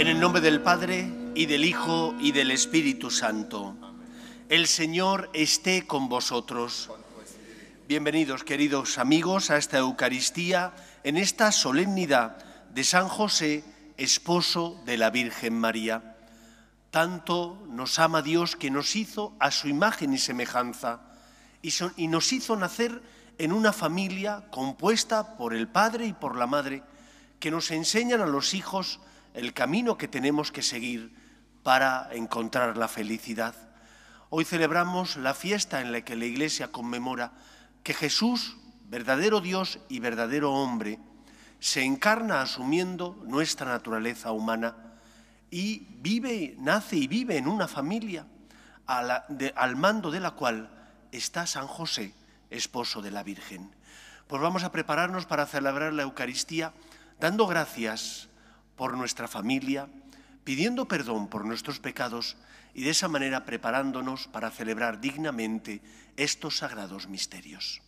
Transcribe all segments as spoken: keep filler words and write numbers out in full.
En el nombre del Padre, y del Hijo, y del Espíritu Santo. El Señor esté con vosotros. Bienvenidos, queridos amigos, a esta Eucaristía, en esta solemnidad de San José, esposo de la Virgen María. Tanto nos ama Dios que nos hizo a su imagen y semejanza, y, so- y nos hizo nacer en una familia compuesta por el Padre y por la Madre, que nos enseñan a los hijos el camino que tenemos que seguir para encontrar la felicidad. Hoy celebramos la fiesta en la que la Iglesia conmemora que Jesús, verdadero Dios y verdadero hombre, se encarna asumiendo nuestra naturaleza humana y vive, nace y vive en una familia a la, de, al mando de la cual está San José, esposo de la Virgen. Pues vamos a prepararnos para celebrar la Eucaristía dando gracias por nuestra familia, pidiendo perdón por nuestros pecados y de esa manera preparándonos para celebrar dignamente estos sagrados misterios.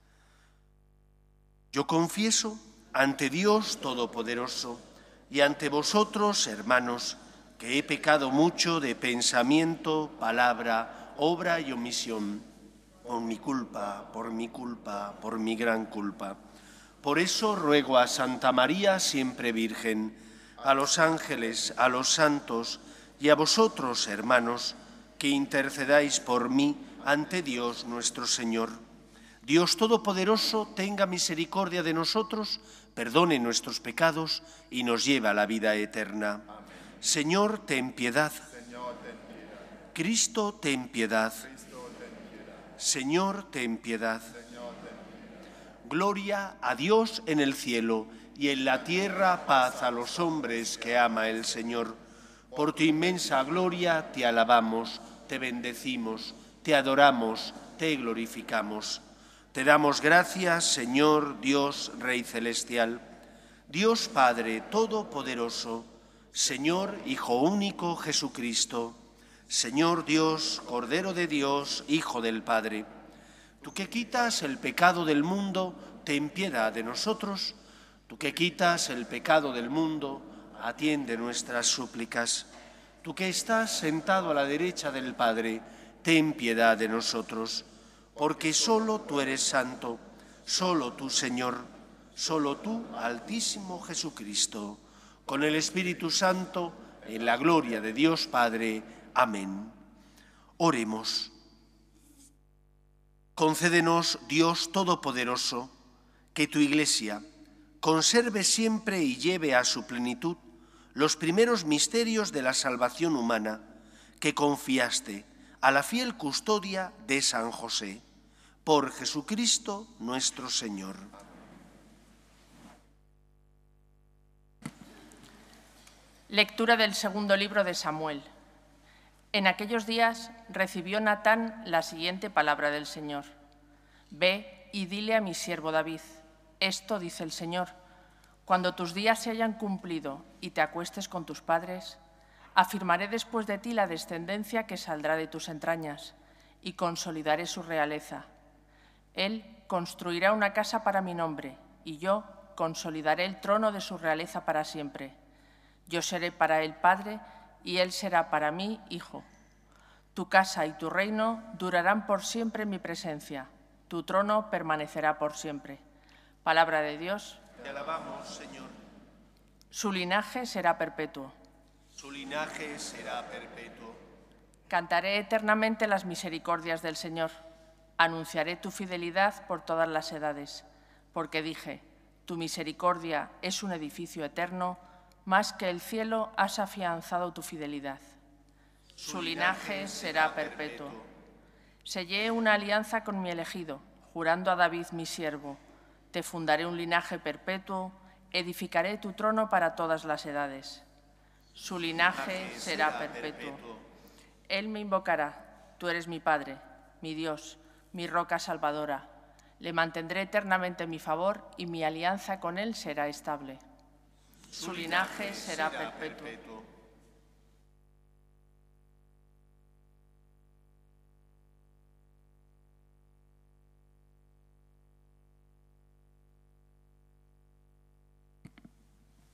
Yo confieso ante Dios Todopoderoso y ante vosotros, hermanos, que he pecado mucho de pensamiento, palabra, obra y omisión, por mi culpa, por mi culpa, por mi gran culpa. Por eso ruego a Santa María, siempre Virgen, a los ángeles, a los santos y a vosotros, hermanos, que intercedáis por mí ante Dios nuestro Señor. Dios Todopoderoso tenga misericordia de nosotros, perdone nuestros pecados y nos lleve a la vida eterna. Amén. Señor, ten piedad. Señor, ten piedad. Cristo, ten piedad. Cristo, ten piedad. Señor, ten piedad. Señor, ten piedad. Gloria a Dios en el cielo y en la tierra paz a los hombres que ama el Señor. Por tu inmensa gloria te alabamos, te bendecimos, te adoramos, te glorificamos. Te damos gracias, Señor Dios Rey Celestial, Dios Padre Todopoderoso, Señor Hijo único Jesucristo, Señor Dios, Cordero de Dios, Hijo del Padre. Tú que quitas el pecado del mundo, ten piedad de nosotros. Tú que quitas el pecado del mundo, atiende nuestras súplicas. Tú que estás sentado a la derecha del Padre, ten piedad de nosotros. Porque solo tú eres santo, solo tú, Señor, solo tú, Altísimo Jesucristo, con el Espíritu Santo, en la gloria de Dios Padre. Amén. Oremos. Concédenos, Dios Todopoderoso, que tu Iglesia conserve siempre y lleve a su plenitud los primeros misterios de la salvación humana que confiaste a la fiel custodia de San José. Por Jesucristo nuestro Señor. Lectura del segundo libro de Samuel. En aquellos días recibió Natán la siguiente palabra del Señor. Ve y dile a mi siervo David, esto dice el Señor, cuando tus días se hayan cumplido y te acuestes con tus padres, afirmaré después de ti la descendencia que saldrá de tus entrañas y consolidaré su realeza. Él construirá una casa para mi nombre y yo consolidaré el trono de su realeza para siempre. Yo seré para él padre y él será para mí hijo. Tu casa y tu reino durarán por siempre en mi presencia. Tu trono permanecerá por siempre. Palabra de Dios. Te alabamos, Señor. Su linaje será perpetuo. Su linaje será perpetuo. Cantaré eternamente las misericordias del Señor. Anunciaré tu fidelidad por todas las edades, porque dije, tu misericordia es un edificio eterno, más que el cielo has afianzado tu fidelidad. Su linaje será perpetuo. Sellé una alianza con mi elegido, jurando a David mi siervo. Te fundaré un linaje perpetuo, edificaré tu trono para todas las edades. Su linaje será perpetuo. Él me invocará, tú eres mi Padre, mi Dios, mi roca salvadora. Le mantendré eternamente mi favor y mi alianza con él será estable. Su linaje será perpetuo.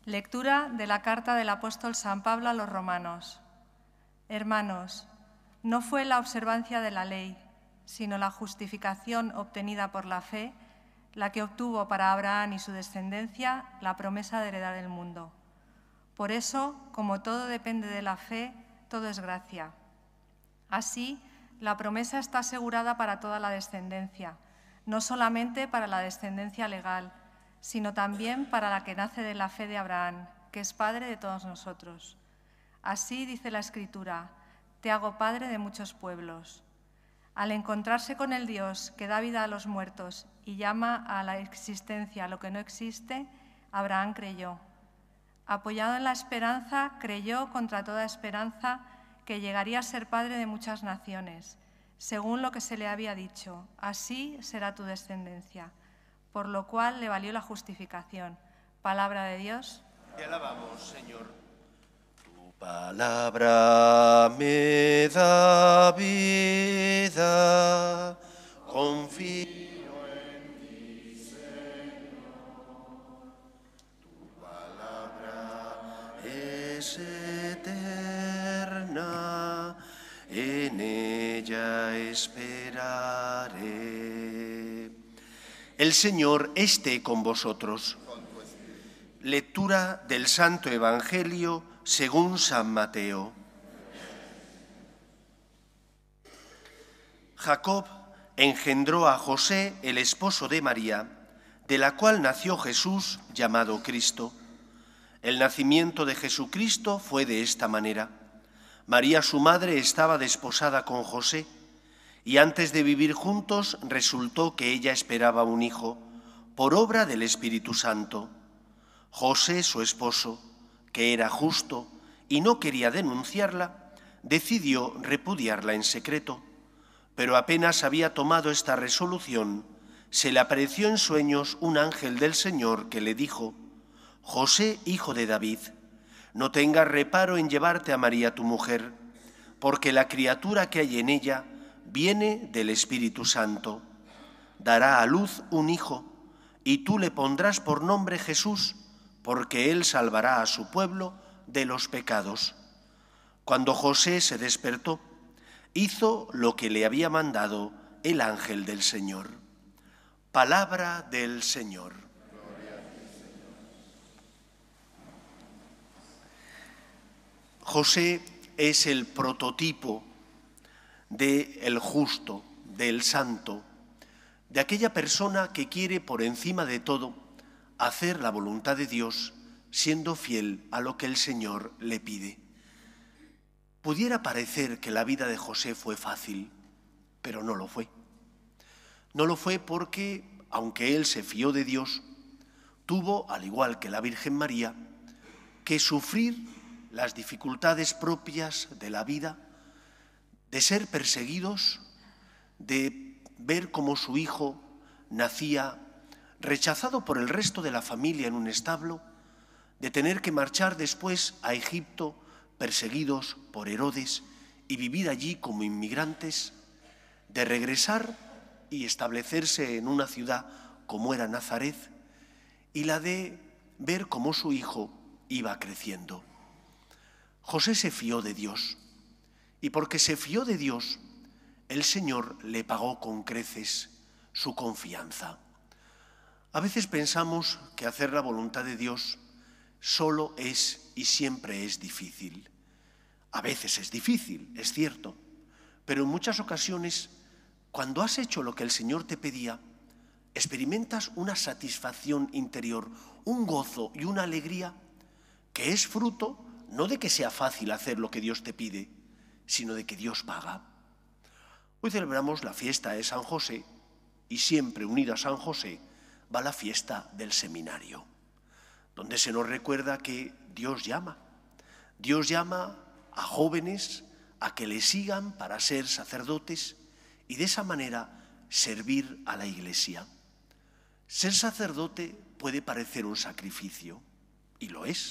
Lectura de la carta del apóstol San Pablo a los romanos. Hermanos, no fue la observancia de la ley, sino la justificación obtenida por la fe, la que obtuvo para Abraham y su descendencia la promesa de heredar el mundo. Por eso, como todo depende de la fe, todo es gracia. Así, la promesa está asegurada para toda la descendencia, no solamente para la descendencia legal, sino también para la que nace de la fe de Abraham, que es padre de todos nosotros. Así dice la Escritura: te hago padre de muchos pueblos. Al encontrarse con el Dios que da vida a los muertos y llama a la existencia lo que no existe, Abraham creyó. Apoyado en la esperanza, creyó contra toda esperanza que llegaría a ser padre de muchas naciones, según lo que se le había dicho: así será tu descendencia, por lo cual le valió la justificación. Palabra de Dios. Te alabamos, Señor. Tu palabra me da vida, confío en ti, Señor. Tu palabra es eterna, en ella esperaré. El Señor esté con vosotros. Lectura del Santo Evangelio según San Mateo. Jacob engendró a José, el esposo de María, de la cual nació Jesús, llamado Cristo. El nacimiento de Jesucristo fue de esta manera. María, su madre, estaba desposada con José, y antes de vivir juntos resultó que ella esperaba un hijo, por obra del Espíritu Santo. José, su esposo, que era justo y no quería denunciarla, decidió repudiarla en secreto, pero apenas había tomado esta resolución, se le apareció en sueños un ángel del Señor que le dijo: José, hijo de David, no tengas reparo en llevarte a María tu mujer, porque la criatura que hay en ella viene del Espíritu Santo. Dará a luz un hijo, y tú le pondrás por nombre Jesús, porque él salvará a su pueblo de los pecados. Cuando José se despertó, hizo lo que le había mandado el ángel del Señor. Palabra del Señor. José es el prototipo del justo, del santo, de aquella persona que quiere por encima de todo hacer la voluntad de Dios, siendo fiel a lo que el Señor le pide. Pudiera parecer que la vida de José fue fácil, pero no lo fue. No lo fue porque, aunque él se fió de Dios, tuvo, al igual que la Virgen María, que sufrir las dificultades propias de la vida, de ser perseguidos, de ver cómo su hijo nacía rechazado por el resto de la familia en un establo, de tener que marchar después a Egipto perseguidos por Herodes y vivir allí como inmigrantes, de regresar y establecerse en una ciudad como era Nazaret, y la de ver cómo su hijo iba creciendo. José se fió de Dios, y porque se fió de Dios, el Señor le pagó con creces su confianza. A veces pensamos que hacer la voluntad de Dios solo es y siempre es difícil. A veces es difícil, es cierto, pero en muchas ocasiones, cuando has hecho lo que el Señor te pedía, experimentas una satisfacción interior, un gozo y una alegría que es fruto no de que sea fácil hacer lo que Dios te pide, sino de que Dios paga. Hoy celebramos la fiesta de San José y siempre unida a San José va la fiesta del seminario, donde se nos recuerda que Dios llama. Dios llama a jóvenes a que le sigan para ser sacerdotes y de esa manera servir a la Iglesia. Ser sacerdote puede parecer un sacrificio, y lo es,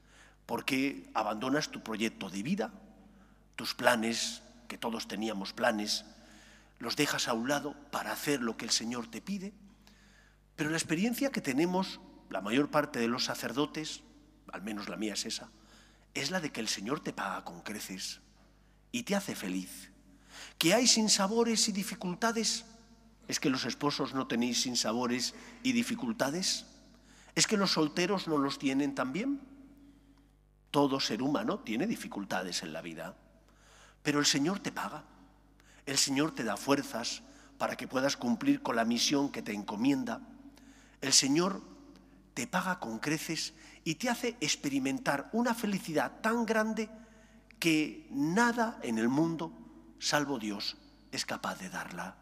porque abandonas tu proyecto de vida, tus planes, que todos teníamos planes, los dejas a un lado para hacer lo que el Señor te pide, pero la experiencia que tenemos la mayor parte de los sacerdotes, al menos la mía es esa, es la de que el Señor te paga con creces y te hace feliz. ¿Que hay sinsabores y dificultades? ¿Es que los esposos no tenéis sinsabores y dificultades? ¿Es que los solteros no los tienen también? Todo ser humano tiene dificultades en la vida, pero el Señor te paga. El Señor te da fuerzas para que puedas cumplir con la misión que te encomienda. El Señor te paga con creces y te hace experimentar una felicidad tan grande que nada en el mundo, salvo Dios, es capaz de darla.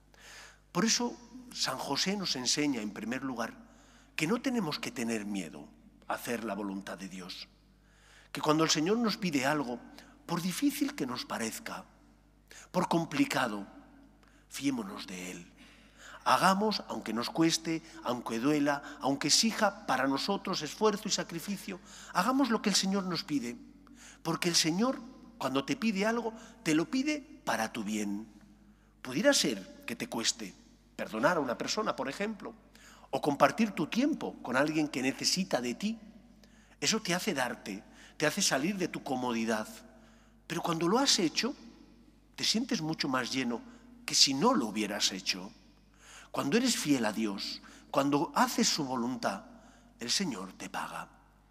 Por eso San José nos enseña, en primer lugar, que no tenemos que tener miedo a hacer la voluntad de Dios. Que cuando el Señor nos pide algo, por difícil que nos parezca, por complicado, fiémonos de Él. Hagamos, aunque nos cueste, aunque duela, aunque exija para nosotros esfuerzo y sacrificio, hagamos lo que el Señor nos pide. Porque el Señor, cuando te pide algo, te lo pide para tu bien. Pudiera ser que te cueste perdonar a una persona, por ejemplo, o compartir tu tiempo con alguien que necesita de ti. Eso te hace darte, te hace salir de tu comodidad. Pero cuando lo has hecho, te sientes mucho más lleno que si no lo hubieras hecho. Cuando eres fiel a Dios, cuando haces su voluntad, el Señor te paga.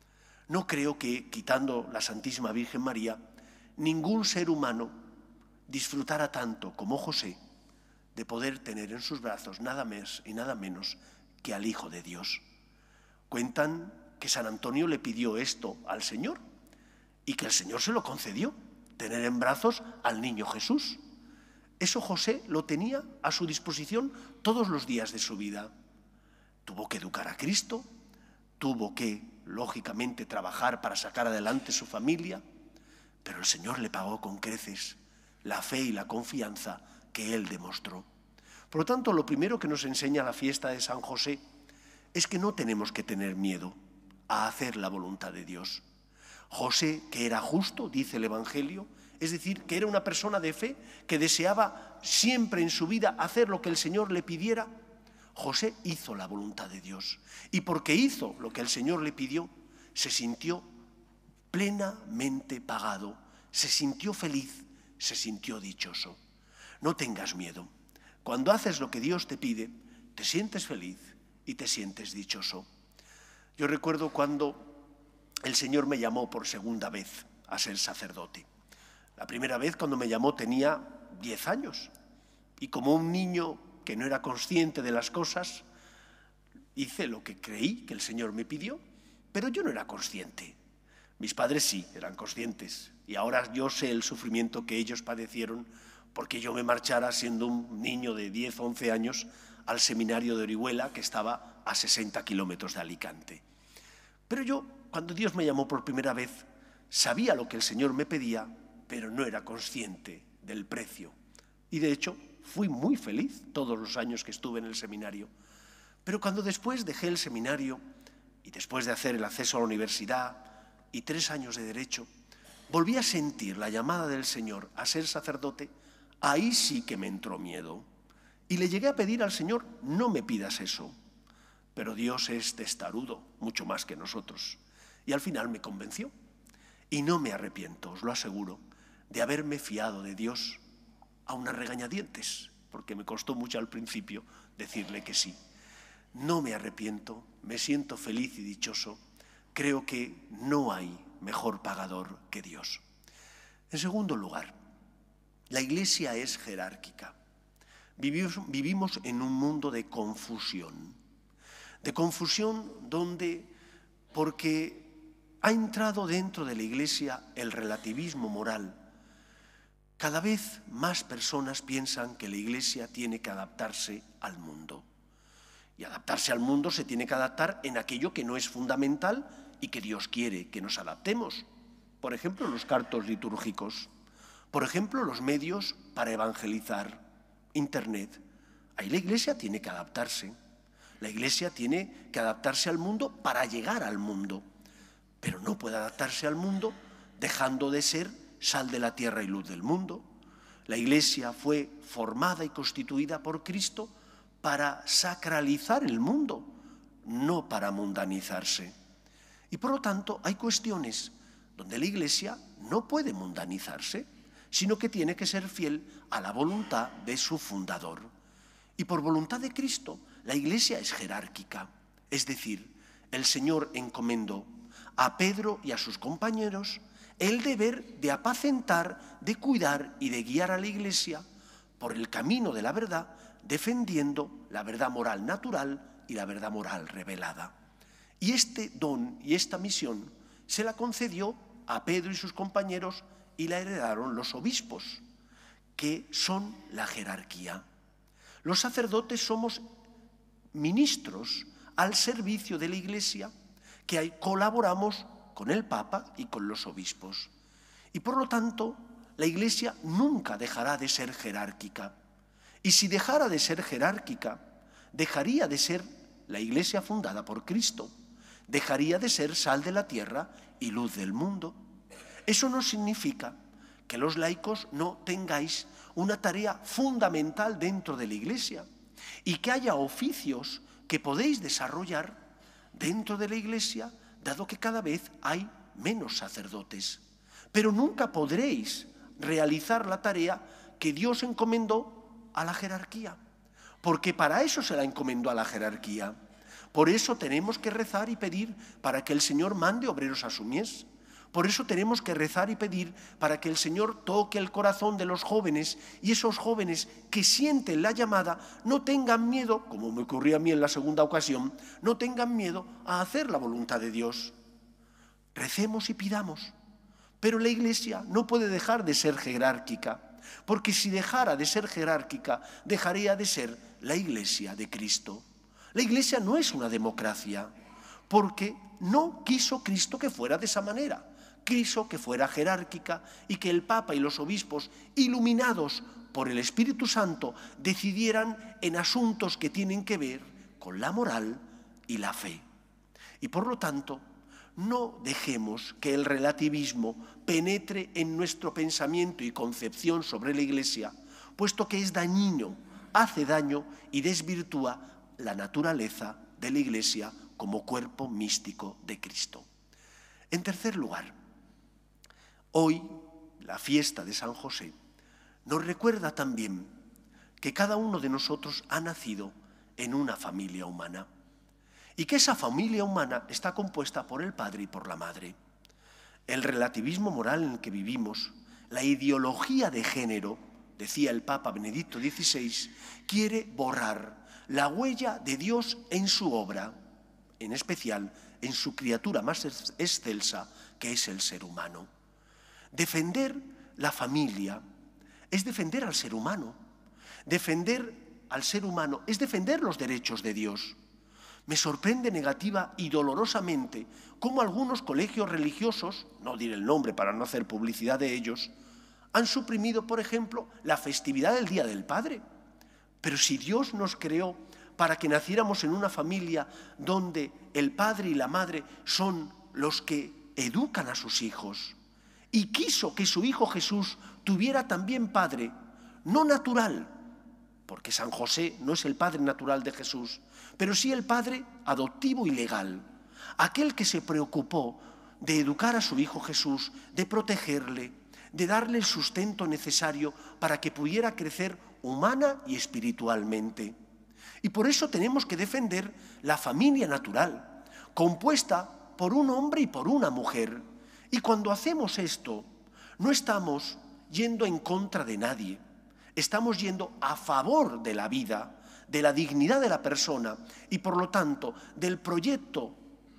No creo que, quitando la Santísima Virgen María, ningún ser humano disfrutara tanto como José de poder tener en sus brazos nada más y nada menos que al Hijo de Dios. Cuentan que San Antonio le pidió esto al Señor y que el Señor se lo concedió, tener en brazos al niño Jesús. Eso José lo tenía a su disposición todos los días de su vida. Tuvo que educar a Cristo, tuvo que, lógicamente, trabajar para sacar adelante su familia, pero el Señor le pagó con creces la fe y la confianza que él demostró. Por lo tanto, lo primero que nos enseña la fiesta de San José es que no tenemos que tener miedo a hacer la voluntad de Dios. José, que era justo, dice el Evangelio, es decir, que era una persona de fe, que deseaba siempre en su vida hacer lo que el Señor le pidiera, José hizo la voluntad de Dios. Y porque hizo lo que el Señor le pidió, se sintió plenamente pagado, se sintió feliz, se sintió dichoso. No tengas miedo. Cuando haces lo que Dios te pide, te sientes feliz y te sientes dichoso. Yo recuerdo cuando el Señor me llamó por segunda vez a ser sacerdote. La primera vez, cuando me llamó, tenía diez años. Y como un niño que no era consciente de las cosas, hice lo que creí que el Señor me pidió, pero yo no era consciente. Mis padres sí, eran conscientes. Y ahora yo sé el sufrimiento que ellos padecieron porque yo me marchara siendo un niño de diez, once años al seminario de Orihuela, que estaba a sesenta kilómetros de Alicante. Pero yo, cuando Dios me llamó por primera vez, sabía lo que el Señor me pedía, pero no era consciente del precio. Y de hecho, fui muy feliz todos los años que estuve en el seminario. Pero cuando después dejé el seminario, y después de hacer el acceso a la universidad y tres años de derecho, volví a sentir la llamada del Señor a ser sacerdote. Ahí sí que me entró miedo. Y le llegué a pedir al Señor, no me pidas eso. Pero Dios es testarudo, mucho más que nosotros. Y al final me convenció. Y no me arrepiento, os lo aseguro, de haberme fiado de Dios a unas regañadientes, porque me costó mucho al principio decirle que sí. No me arrepiento, me siento feliz y dichoso. Creo que no hay mejor pagador que Dios. En segundo lugar, la Iglesia es jerárquica. Vivimos, vivimos en un mundo de confusión. De confusión donde, porque ha entrado dentro de la Iglesia el relativismo moral, cada vez más personas piensan que la Iglesia tiene que adaptarse al mundo. Y adaptarse al mundo se tiene que adaptar en aquello que no es fundamental y que Dios quiere que nos adaptemos. Por ejemplo, los cantos litúrgicos. Por ejemplo, los medios para evangelizar, Internet. Ahí la Iglesia tiene que adaptarse. La Iglesia tiene que adaptarse al mundo para llegar al mundo. Pero no puede adaptarse al mundo dejando de ser sal de la tierra y luz del mundo. La Iglesia fue formada y constituida por Cristo para sacralizar el mundo, no para mundanizarse. Y por lo tanto hay cuestiones donde la Iglesia no puede mundanizarse, sino que tiene que ser fiel a la voluntad de su fundador. Y por voluntad de Cristo, la Iglesia es jerárquica. Es decir, el Señor encomendó a Pedro y a sus compañeros el deber de apacentar, de cuidar y de guiar a la Iglesia por el camino de la verdad, defendiendo la verdad moral natural y la verdad moral revelada. Y este don y esta misión se la concedió a Pedro y sus compañeros y la heredaron los obispos, que son la jerarquía. Los sacerdotes somos ministros al servicio de la Iglesia, que ahí colaboramos con el Papa y con los obispos. Y por lo tanto, la Iglesia nunca dejará de ser jerárquica. Y si dejara de ser jerárquica, dejaría de ser la Iglesia fundada por Cristo, dejaría de ser sal de la tierra y luz del mundo. Eso no significa que los laicos no tengáis una tarea fundamental dentro de la Iglesia y que haya oficios que podéis desarrollar dentro de la Iglesia, dado que cada vez hay menos sacerdotes. Pero nunca podréis realizar la tarea que Dios encomendó a la jerarquía, porque para eso se la encomendó a la jerarquía. Por eso tenemos que rezar y pedir para que el Señor mande obreros a su mies. Por eso tenemos que rezar y pedir para que el Señor toque el corazón de los jóvenes y esos jóvenes que sienten la llamada no tengan miedo, como me ocurrió a mí en la segunda ocasión, no tengan miedo a hacer la voluntad de Dios. Recemos y pidamos, pero la Iglesia no puede dejar de ser jerárquica, porque si dejara de ser jerárquica, dejaría de ser la Iglesia de Cristo. La Iglesia no es una democracia, porque no quiso Cristo que fuera de esa manera. Quiso que fuera jerárquica y que el Papa y los obispos, iluminados por el Espíritu Santo, decidieran en asuntos que tienen que ver con la moral y la fe. Y por lo tanto, no dejemos que el relativismo penetre en nuestro pensamiento y concepción sobre la Iglesia, puesto que es dañino, hace daño y desvirtúa la naturaleza de la Iglesia como cuerpo místico de Cristo. En tercer lugar, hoy, la fiesta de San José, nos recuerda también que cada uno de nosotros ha nacido en una familia humana y que esa familia humana está compuesta por el padre y por la madre. El relativismo moral en el que vivimos, la ideología de género, decía el Papa Benedicto dieciséis, quiere borrar la huella de Dios en su obra, en especial en su criatura más excelsa, que es el ser humano. Defender la familia es defender al ser humano. Defender al ser humano es defender los derechos de Dios. Me sorprende negativa y dolorosamente cómo algunos colegios religiosos, no diré el nombre para no hacer publicidad de ellos, han suprimido, por ejemplo, la festividad del Día del Padre. Pero si Dios nos creó para que naciéramos en una familia donde el padre y la madre son los que educan a sus hijos, y quiso que su Hijo Jesús tuviera también padre, no natural, porque San José no es el padre natural de Jesús, pero sí el padre adoptivo y legal, aquel que se preocupó de educar a su Hijo Jesús, de protegerle, de darle el sustento necesario para que pudiera crecer humana y espiritualmente. Y por eso tenemos que defender la familia natural, compuesta por un hombre y por una mujer. Y cuando hacemos esto, no estamos yendo en contra de nadie, estamos yendo a favor de la vida, de la dignidad de la persona y por lo tanto del proyecto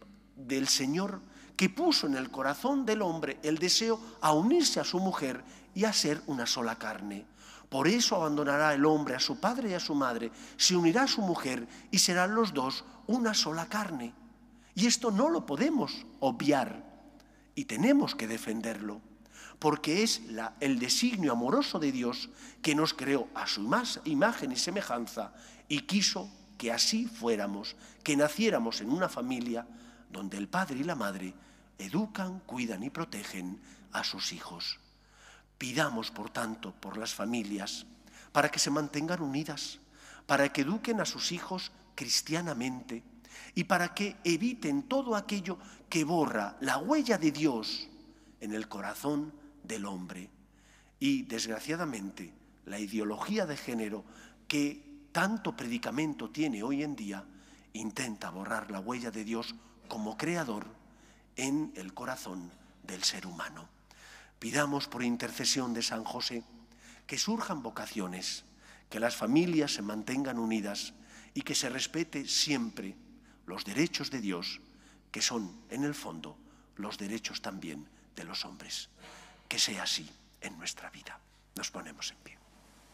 del Señor que puso en el corazón del hombre el deseo a unirse a su mujer y a ser una sola carne. Por eso abandonará el hombre a su padre y a su madre, se unirá a su mujer y serán los dos una sola carne. Y esto no lo podemos obviar y tenemos que defenderlo, porque es la, el designio amoroso de Dios que nos creó a su imagen y semejanza y quiso que así fuéramos, que naciéramos en una familia donde el padre y la madre educan, cuidan y protegen a sus hijos. Pidamos, por tanto, por las familias, para que se mantengan unidas, para que eduquen a sus hijos cristianamente, y para que eviten todo aquello que borra la huella de Dios en el corazón del hombre. Y, desgraciadamente, la ideología de género que tanto predicamento tiene hoy en día intenta borrar la huella de Dios como creador en el corazón del ser humano. Pidamos por intercesión de San José que surjan vocaciones, que las familias se mantengan unidas y que se respete siempre los derechos de Dios, que son, en el fondo, los derechos también de los hombres. Que sea así en nuestra vida. Nos ponemos en pie.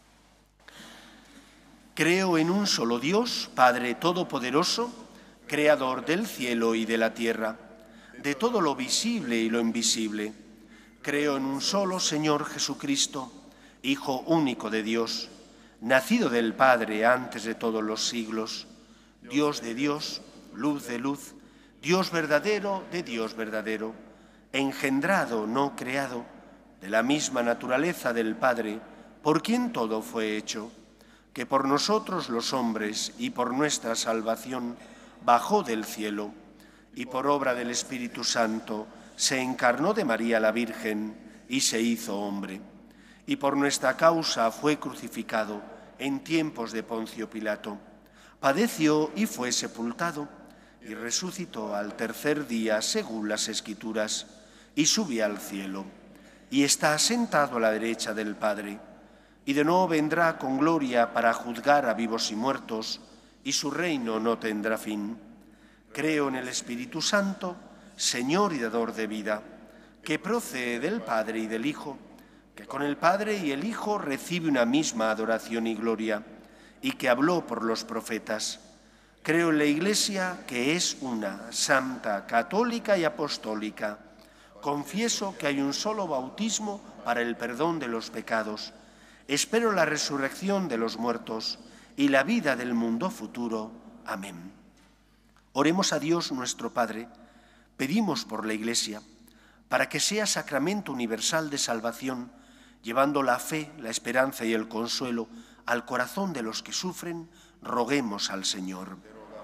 Creo en un solo Dios, Padre Todopoderoso, Creador del cielo y de la tierra, de todo lo visible y lo invisible. Creo en un solo Señor Jesucristo, Hijo único de Dios, nacido del Padre antes de todos los siglos, Dios de Dios, luz de luz, Dios verdadero de Dios verdadero, engendrado, no creado, de la misma naturaleza del Padre, por quien todo fue hecho, que por nosotros los hombres y por nuestra salvación bajó del cielo, y por obra del Espíritu Santo se encarnó de María la Virgen y se hizo hombre, y por nuestra causa fue crucificado en tiempos de Poncio Pilato, padeció y fue sepultado, y resucitó al tercer día según las Escrituras, y subió al cielo, y está sentado a la derecha del Padre, y de nuevo vendrá con gloria para juzgar a vivos y muertos, y su reino no tendrá fin. Creo en el Espíritu Santo, Señor y dador de vida, que procede del Padre y del Hijo, que con el Padre y el Hijo recibe una misma adoración y gloria, y que habló por los profetas. Creo en la Iglesia, que es una, santa, católica y apostólica. Confieso que hay un solo bautismo para el perdón de los pecados. Espero la resurrección de los muertos y la vida del mundo futuro. Amén. Oremos a Dios nuestro Padre, pedimos por la Iglesia, para que sea sacramento universal de salvación, llevando la fe, la esperanza y el consuelo al corazón de los que sufren, roguemos al Señor.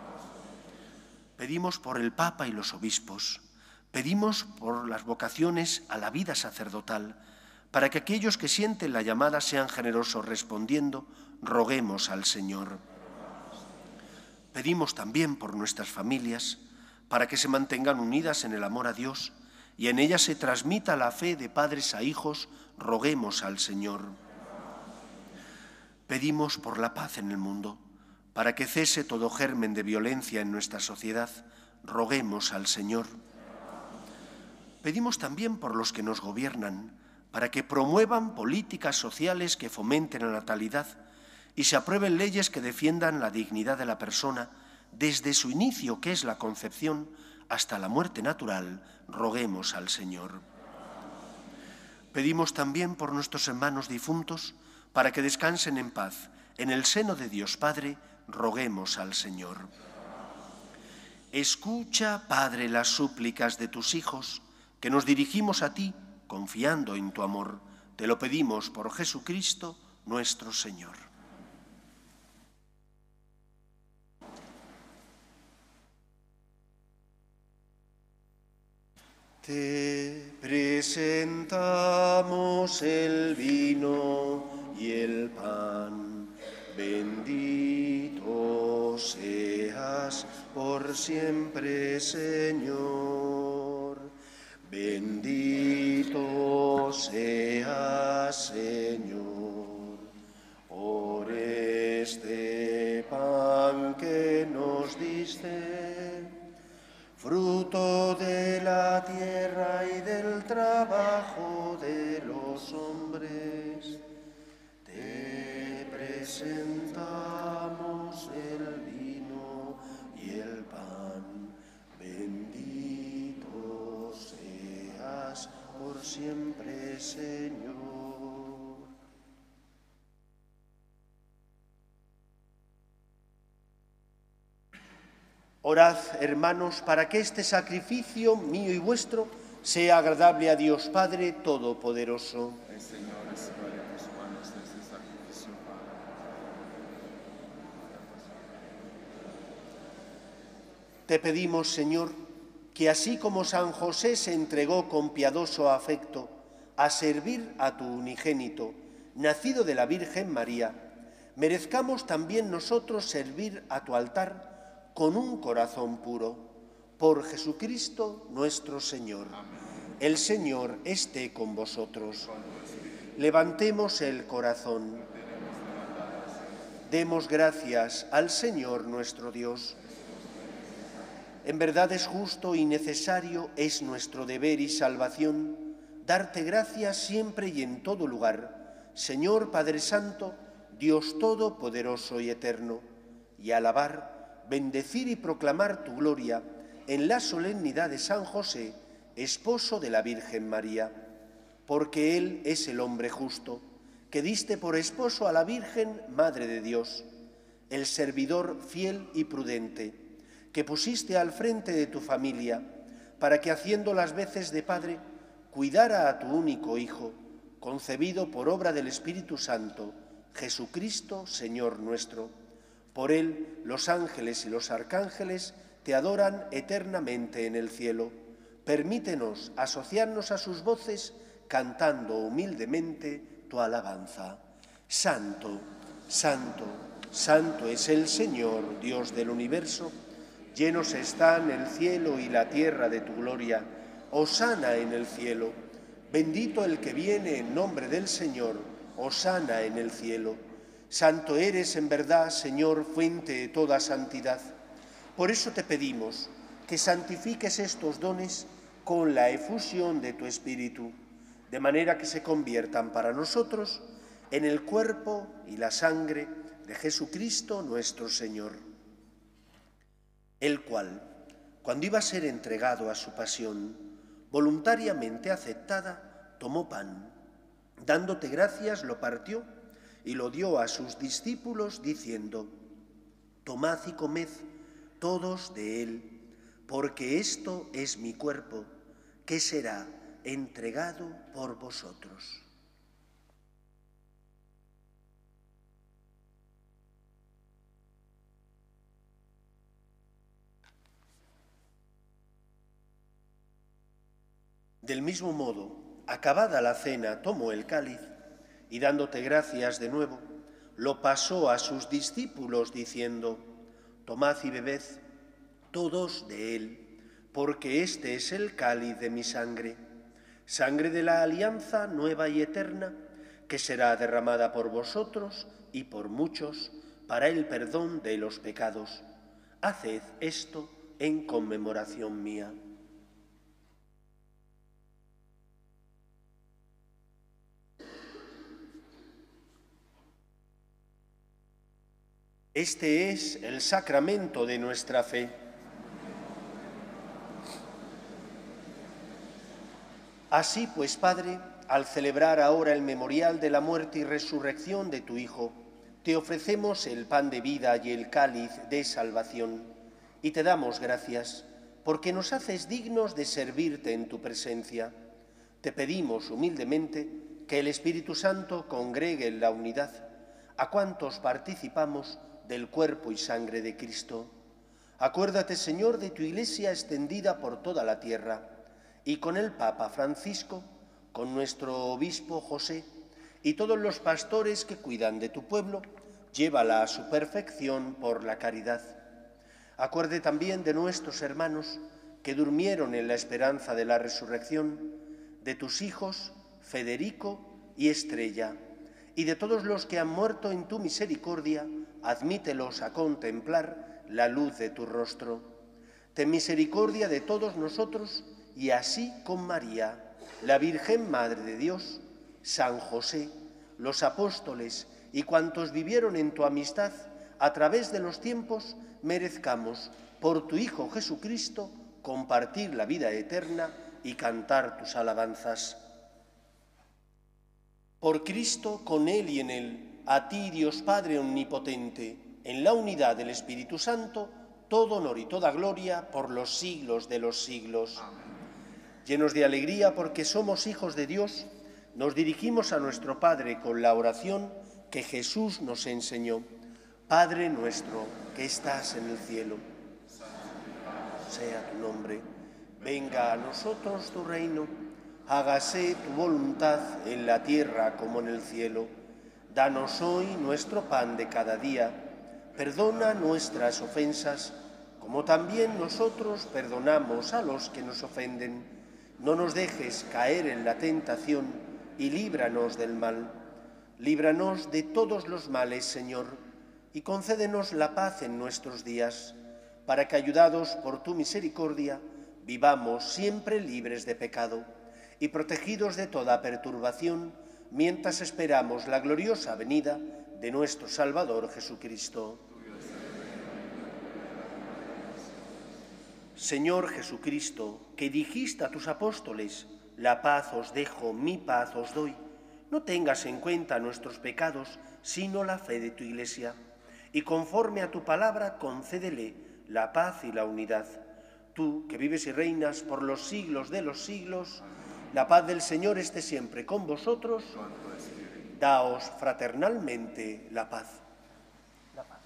Pedimos por el Papa y los obispos, pedimos por las vocaciones a la vida sacerdotal, para que aquellos que sienten la llamada sean generosos respondiendo, roguemos al Señor. Pedimos también por nuestras familias, para que se mantengan unidas en el amor a Dios y en ellas se transmita la fe de padres a hijos, roguemos al Señor. Pedimos por la paz en el mundo, para que cese todo germen de violencia en nuestra sociedad, roguemos al Señor. Pedimos también por los que nos gobiernan, para que promuevan políticas sociales que fomenten la natalidad y se aprueben leyes que defiendan la dignidad de la persona desde su inicio, que es la concepción, hasta la muerte natural, roguemos al Señor. Pedimos también por nuestros hermanos difuntos, para que descansen en paz. En el seno de Dios Padre, roguemos al Señor. Escucha, Padre, las súplicas de tus hijos, que nos dirigimos a ti, confiando en tu amor. Te lo pedimos por Jesucristo, nuestro Señor. Te presentamos el vino y el pan. Bendito seas por siempre, Señor. Bendito seas, Señor, por este pan que nos diste, fruto de la tierra y del trabajo de los hombres. Te presentamos el vino y el pan. Bendito seas por siempre, Señor. Orad, hermanos, para que este sacrificio mío y vuestro sea agradable a Dios Padre Todopoderoso. El Señor reciba de tus manos este sacrificio para Te pedimos, Señor, que así como San José se entregó con piadoso afecto a servir a tu unigénito, nacido de la Virgen María, merezcamos también nosotros servir a tu altar con un corazón puro. Por Jesucristo nuestro Señor. El Señor esté con vosotros. Levantemos el corazón. Demos gracias al Señor nuestro Dios. En verdad es justo y necesario, es nuestro deber y salvación, darte gracias siempre y en todo lugar, Señor Padre Santo, Dios Todopoderoso y Eterno, y alabar, bendecir y proclamar tu gloria en la solemnidad de San José, esposo de la Virgen María, porque Él es el hombre justo, que diste por esposo a la Virgen, Madre de Dios, el servidor fiel y prudente, que pusiste al frente de tu familia, para que haciendo las veces de padre, cuidara a tu único Hijo, concebido por obra del Espíritu Santo, Jesucristo, Señor nuestro. Por Él los ángeles y los arcángeles te adoran eternamente en el cielo. Permítenos asociarnos a sus voces, cantando humildemente tu alabanza. Santo, santo, santo es el Señor, Dios del universo. Llenos están el cielo y la tierra de tu gloria. Hosana en el cielo. Bendito el que viene en nombre del Señor. Hosana en el cielo. Santo eres en verdad, Señor, fuente de toda santidad. Por eso te pedimos que santifiques estos dones con la efusión de tu Espíritu, de manera que se conviertan para nosotros en el cuerpo y la sangre de Jesucristo nuestro Señor, el cual, cuando iba a ser entregado a su pasión, voluntariamente aceptada, tomó pan, dándote gracias, lo partió y lo dio a sus discípulos, diciendo: tomad y comed todos de él, porque esto es mi cuerpo, que será entregado por vosotros. Del mismo modo, acabada la cena, tomó el cáliz y dándote gracias de nuevo, lo pasó a sus discípulos diciendo: tomad y bebed todos de él, porque este es el cáliz de mi sangre, sangre de la alianza nueva y eterna, que será derramada por vosotros y por muchos para el perdón de los pecados. Haced esto en conmemoración mía. Este es el sacramento de nuestra fe. Así pues, Padre, al celebrar ahora el memorial de la muerte y resurrección de tu Hijo, te ofrecemos el pan de vida y el cáliz de salvación, y te damos gracias, porque nos haces dignos de servirte en tu presencia. Te pedimos humildemente que el Espíritu Santo congregue en la unidad a cuantos participamos del cuerpo y sangre de Cristo. Acuérdate, Señor, de tu Iglesia extendida por toda la tierra, y con el Papa Francisco, con nuestro obispo José, y todos los pastores que cuidan de tu pueblo, llévala a su perfección por la caridad. Acuerde también de nuestros hermanos que durmieron en la esperanza de la resurrección, de tus hijos Federico y Estrella, y de todos los que han muerto en tu misericordia, admítelos a contemplar la luz de tu rostro. Ten misericordia de todos nosotros, y así con María, la Virgen Madre de Dios, San José, los apóstoles y cuantos vivieron en tu amistad a través de los tiempos, merezcamos, por tu Hijo Jesucristo, compartir la vida eterna y cantar tus alabanzas. Por Cristo, con Él y en Él, a ti, Dios Padre omnipotente, en la unidad del Espíritu Santo, todo honor y toda gloria por los siglos de los siglos. Amén. Llenos de alegría porque somos hijos de Dios, nos dirigimos a nuestro Padre con la oración que Jesús nos enseñó. Padre nuestro que estás en el cielo, santificado sea tu nombre. Venga a nosotros tu reino. Hágase tu voluntad en la tierra como en el cielo. Danos hoy nuestro pan de cada día. Perdona nuestras ofensas, como también nosotros perdonamos a los que nos ofenden. No nos dejes caer en la tentación y líbranos del mal. Líbranos de todos los males, Señor, y concédenos la paz en nuestros días, para que, ayudados por tu misericordia, vivamos siempre libres de pecado y protegidos de toda perturbación, mientras esperamos la gloriosa venida de nuestro Salvador Jesucristo. Señor Jesucristo, que dijiste a tus apóstoles: la paz os dejo, mi paz os doy, no tengas en cuenta nuestros pecados, sino la fe de tu Iglesia, y conforme a tu palabra concédele la paz y la unidad. Tú, que vives y reinas por los siglos de los siglos, la paz del Señor esté siempre con vosotros. Daos fraternalmente la paz. La paz.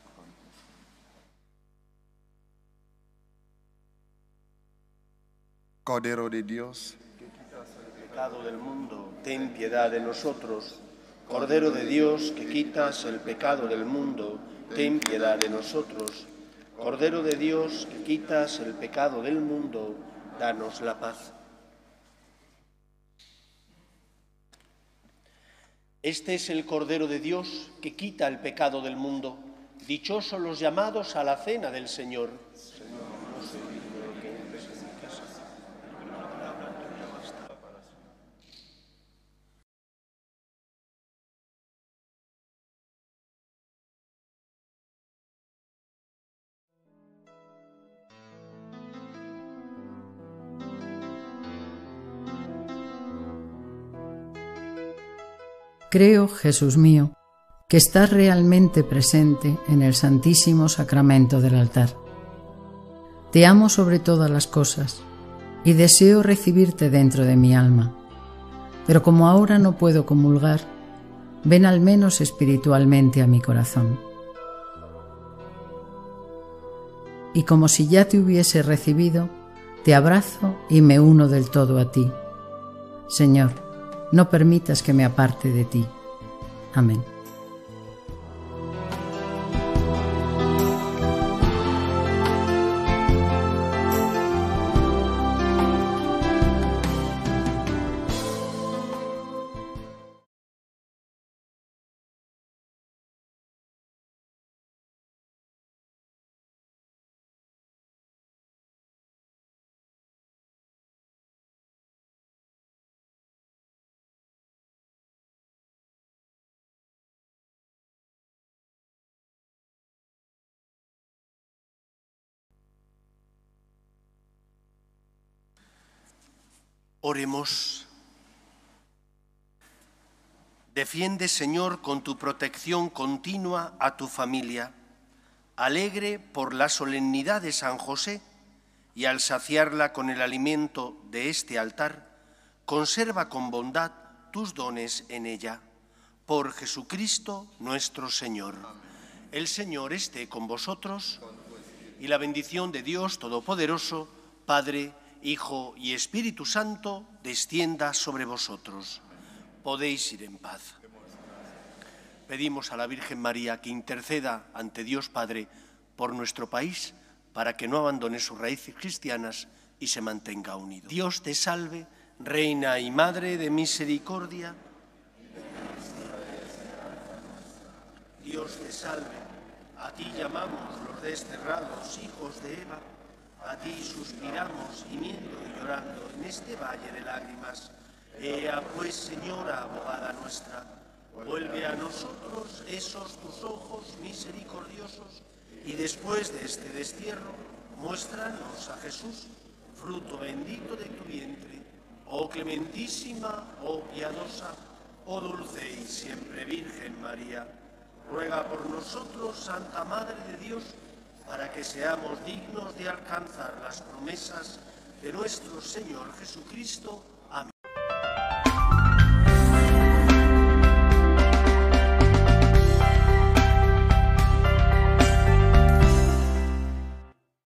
Cordero de Dios, Que quitas el pecado del mundo, ten piedad de nosotros. Cordero de Dios, que quitas el pecado del mundo, ten piedad de nosotros. Cordero de Dios, que quitas el pecado del mundo, danos la paz. Este es el Cordero de Dios que quita el pecado del mundo. Dichosos los llamados a la cena del Señor. Señor, no soy digno que entres en mi casa, pero una palabra tuya basta para siempre. Creo, Jesús mío, que estás realmente presente en el Santísimo Sacramento del altar. Te amo sobre todas las cosas y deseo recibirte dentro de mi alma, pero como ahora no puedo comulgar, ven al menos espiritualmente a mi corazón. Y como si ya te hubiese recibido, te abrazo y me uno del todo a ti. Señor, no permitas que me aparte de ti. Amén. Oremos. Defiende, Señor, con tu protección continua a tu familia, alegre por la solemnidad de San José, y al saciarla con el alimento de este altar, conserva con bondad tus dones en ella. Por Jesucristo nuestro Señor. El Señor esté con vosotros, y la bendición de Dios Todopoderoso, Padre, Hijo y Espíritu Santo, descienda sobre vosotros. Podéis ir en paz. Pedimos a la Virgen María que interceda ante Dios Padre por nuestro país, para que no abandone sus raíces cristianas y se mantenga unido. Dios te salve, Reina y Madre de misericordia. Dios te salve, a ti llamamos los desterrados hijos de Eva. A ti suspiramos, gimiendo y llorando en este valle de lágrimas. Ea pues, Señora, abogada nuestra, vuelve a nosotros esos tus ojos misericordiosos, y después de este destierro, muéstranos a Jesús, fruto bendito de tu vientre. Oh clementísima, oh piadosa, oh dulce y siempre Virgen María, ruega por nosotros, Santa Madre de Dios, para que seamos dignos de alcanzar las promesas de nuestro Señor Jesucristo.